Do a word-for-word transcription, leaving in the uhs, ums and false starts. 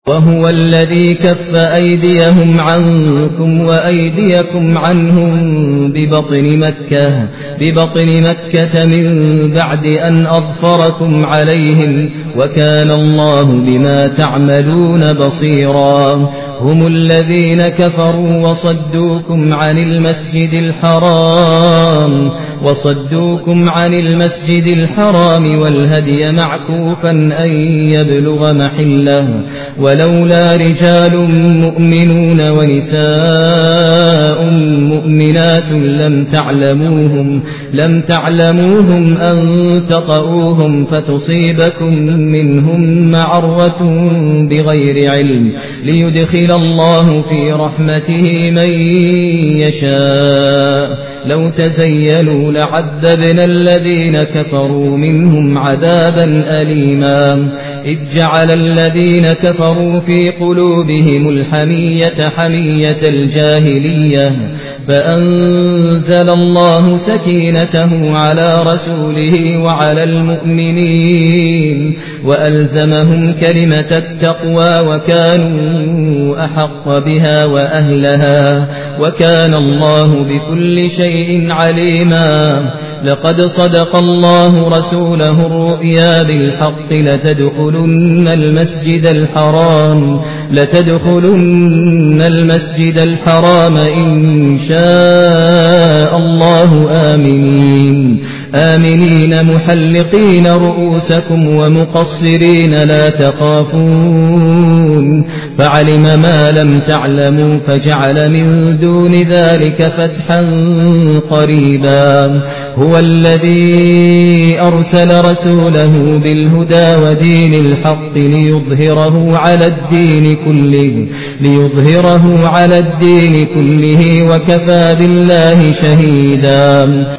وهو الذي كف أيديهم عنكم وأيديكم عنهم ببطن مكة, ببطن مكة من بعد أن أظفركم عليهم وكان الله بما تعملون بصيرا. هم الذين كفروا وصدوكم عن المسجد الحرام وصدوكم عن المسجد الحرام والهدي معكوفا أن يبلغ محله ولولا رجال مؤمنون ونساء مؤمنات لم تعلموهم لم تعلموهم أن تطؤوهم فتصيبكم منهم معرة بغير علم ليدخل الله في رحمته من يشاء. لو تزيلوا لعذبنا الذين كفروا منهم عذابا أليما. إذ جعل الذين كفروا في قلوبهم الحمية حمية الجاهلية فأنزل الله سكينته على رسوله وعلى المؤمنين وألزمهم كلمة التقوى وكانوا أحق بها وأهلها وكان الله بكل شيء عليما. لقد صدق الله رسوله الرؤيا بالحق لتدخلن المسجد الحرام لتدخلن المسجد الحرام إن شاء الله آمنين آمنين محلقين رؤوسكم ومقصرين لا تخافون فعلم ما لم تعلموا فجعل من دون ذلك فتحا قريبا. هو الذي أرسل رسوله بالهدى ودين الحق ليظهره على الدين كله ليظهره على الدين كله وكفى بالله شهيدا.